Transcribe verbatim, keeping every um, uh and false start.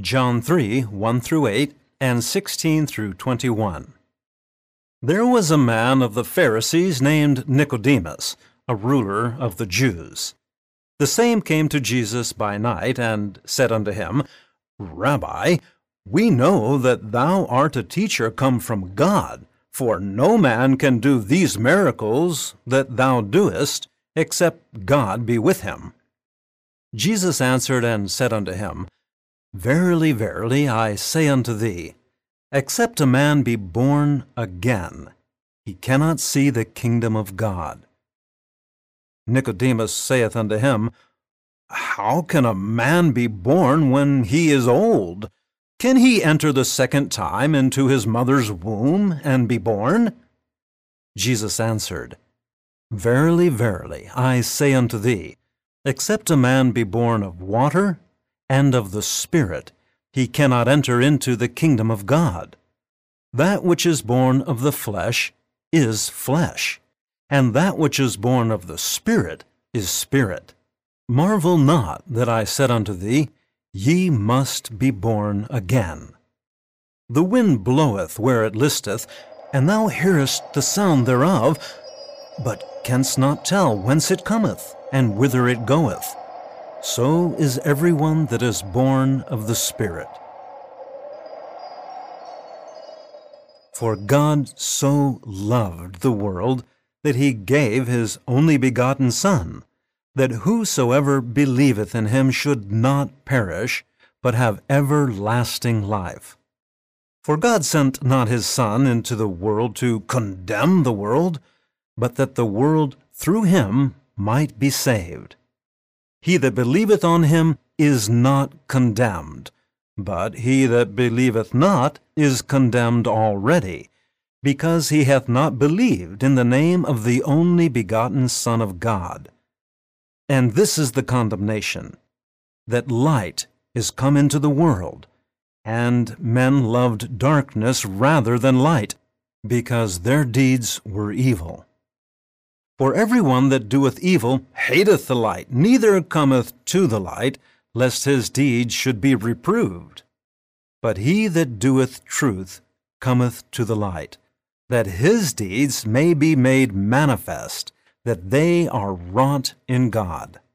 John three, one through eight, and sixteen through twenty-one. There was a man of the Pharisees named Nicodemus, a ruler of the Jews. The same came to Jesus by night, and said unto him, Rabbi, we know that thou art a teacher come from God, for no man can do these miracles that thou doest, except God be with him. Jesus answered and said unto him, Verily, verily, I say unto thee, except a man be born again, he cannot see the kingdom of God. Nicodemus saith unto him, How can a man be born when he is old? Can he enter the second time into his mother's womb and be born? Jesus answered, Verily, verily, I say unto thee, except a man be born of water and of the Spirit, he cannot enter into the kingdom of God. That which is born of the flesh is flesh, and that which is born of the Spirit is spirit. Marvel not that I said unto thee, Ye must be born again. The wind bloweth where it listeth, and thou hearest the sound thereof, but canst not tell whence it cometh, and whither it goeth. So is every one that is born of the Spirit. For God so loved the world that he gave his only begotten Son, that whosoever believeth in him should not perish, but have everlasting life. For God sent not his Son into the world to condemn the world, but that the world through him might be saved. He that believeth on him is not condemned, but he that believeth not is condemned already, because he hath not believed in the name of the only begotten Son of God. And this is the condemnation, that light is come into the world, and men loved darkness rather than light, because their deeds were evil. For every one that doeth evil hateth the light, neither cometh to the light, lest his deeds should be reproved. But he that doeth truth cometh to the light, that his deeds may be made manifest, that they are wrought in God.